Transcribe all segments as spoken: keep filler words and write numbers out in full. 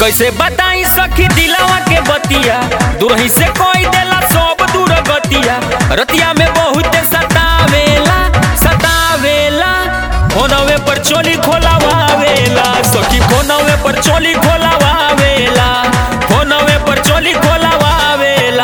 कैसे बताई सखी दिलवा के बतिया, दूरही से कोई देला सब दूर गतिया। रतिया में बहुत सतावेला सतावेला, फोनवे पर चोली खोलावेला सखी, फोनवे पर चोली खोलावेला, फोनवे पर चोली खोलावेला।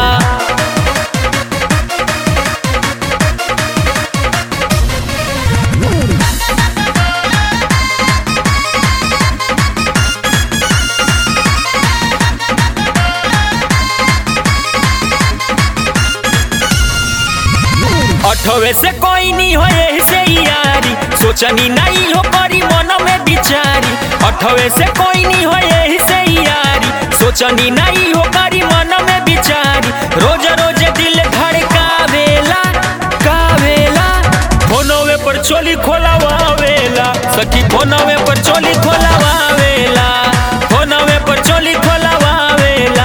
अठवे से कोई नहीं हो से यारी, सोचनी नहीं हो करी मन में बिचारी। अठवे से कोई नहीं हो से यारी, सोचनी नहीं हो करी मन में बिचारी। रोज रोज दिल धड़कावेला कावेला, फोनवे पर चोली खोलावेला सखी, फोनवे पर चोली खोलावेला, फोनवे पर चोली खोलावेला।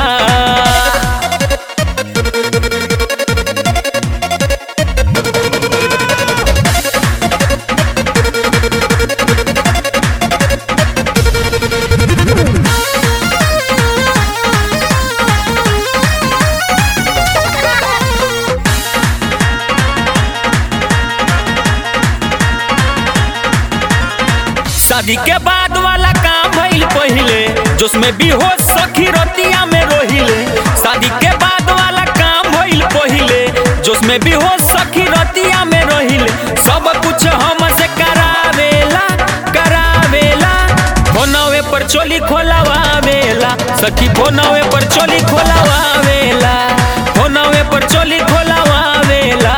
शादी के बाद वाला काम भइल पहिले, जोसमें भी हो सखी रतिया में रोहिले। शादी के बाद वाला काम भइल पहिले, जोसमें भी हो सखी रतिया में रोहिले। सब कुछ हमसे करावेला करावेला, फोनवे पर चोली खोलावेला सखी, फोनवे पर चोली खोलावेला, फोनवे पर चोली खोलावेला।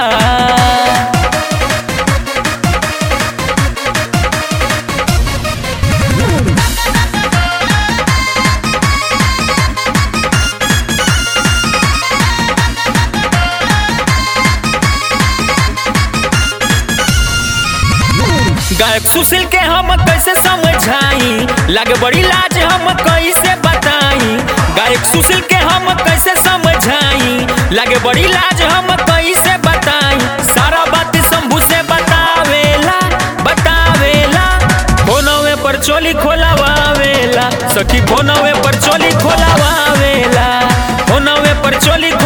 गायक सुशील के हम कैसे समझाई, लगे बड़ी लाज हम कैसे बताई। गायक सुशील के हम कैसे समझाई, लगे बड़ी लाज हम कैसे बताई। सारा बात शंभू से बतावेला बतावेला, फोनवे पर चोली खोलावेला सखी, फोनवे पर चोली खोलावेला, फोनवे पर चोली